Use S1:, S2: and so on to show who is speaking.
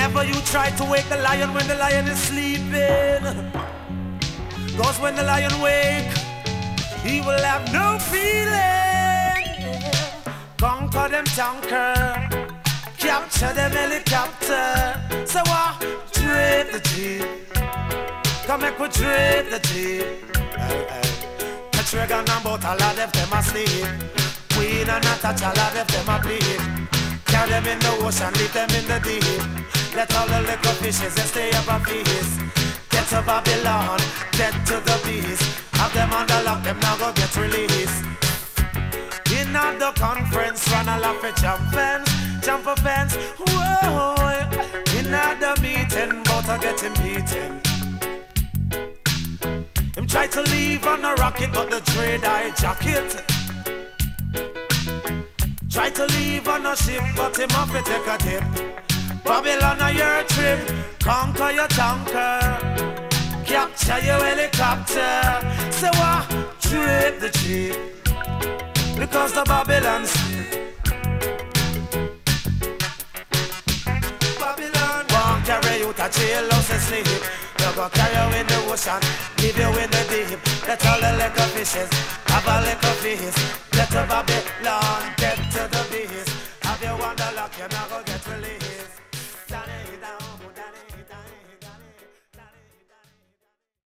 S1: Never you try to wake the lion when the lion is sleeping. Cause when the lion wake, he will have no feeling. Conquer them tanker, capture them helicopter. So what? Drive the jeep. Come make we drive the jeep. Catch Reagan and both all of them asleep. Queen and Natasha, all of them a bleed. Carry them in the ocean, leave them in the deep. Let all the little fishes they stay up and feast. Get to Babylon, get to the beast. Have them under lock, them now go get released. In at the conference, run a laugh at jump a fence. Whoa, in at the meeting, bout to get him beaten. Him try to leave on a rocket, but the trade jacket. Try to leave on a ship, but him have to take a dip. Babylon on your trip, conquer your tanker, capture your helicopter. So what? Trip the jeep, because the Babylon's Babylon won't carry you to jail house and sleep. You go carry you in the ocean, leave you in the deep. Let all the little fishes have a little feast. Get to Babylon, get to the beast. Have you wanderluck, you now go